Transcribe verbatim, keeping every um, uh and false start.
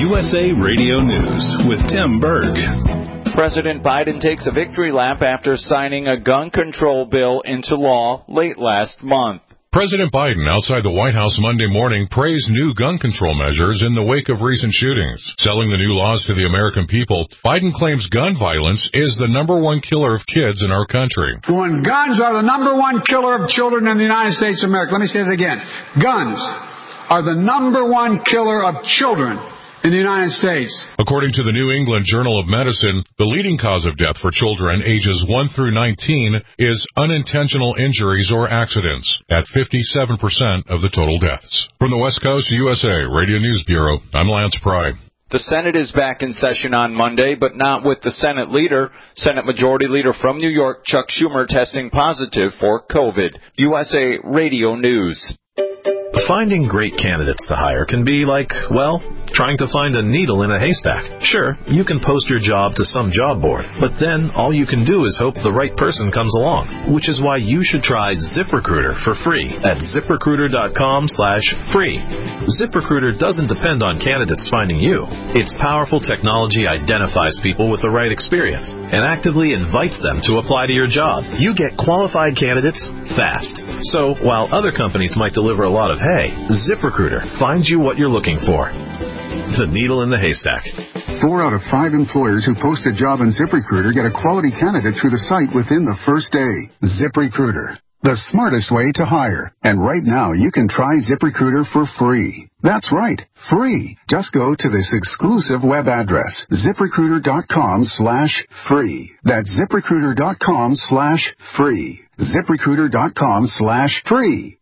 U S A Radio News with Tim Berg. President Biden takes a victory lap after signing a gun control bill into law late last month. President Biden, outside the White House Monday morning, praised new gun control measures in the wake of recent shootings. Selling the new laws to the American people, Biden claims gun violence is the number one killer of kids in our country. When guns are the number one killer of children in the United States of America, let me say that again. Guns are the number one killer of children in the United States. According to the New England Journal of Medicine, the leading cause of death for children ages one through nineteen is unintentional injuries or accidents, at fifty-seven percent of the total deaths. From the West Coast U S A Radio News Bureau, I'm Lance Pry. The Senate is back in session on Monday, but not with the Senate leader. Senate Majority Leader from New York, Chuck Schumer, testing positive for COVID. U S A Radio News. Finding great candidates to hire can be like, well, trying to find a needle in a haystack. Sure, you can post your job to some job board, but then all you can do is hope the right person comes along, which is why you should try ZipRecruiter for free at ZipRecruiter.com slash free. ZipRecruiter doesn't depend on candidates finding you. Its powerful technology identifies people with the right experience and actively invites them to apply to your job. You get qualified candidates fast. So while other companies might deliver a lot of hay, ZipRecruiter finds you what you're looking for. The needle in the haystack. Four out of five employers who post a job on ZipRecruiter get a quality candidate through the site within the first day. ZipRecruiter, the smartest way to hire. And right now, you can try ZipRecruiter for free. That's right, free. Just go to this exclusive web address, ZipRecruiter.com slash free. That's ZipRecruiter.com slash free. ZipRecruiter.com slash free.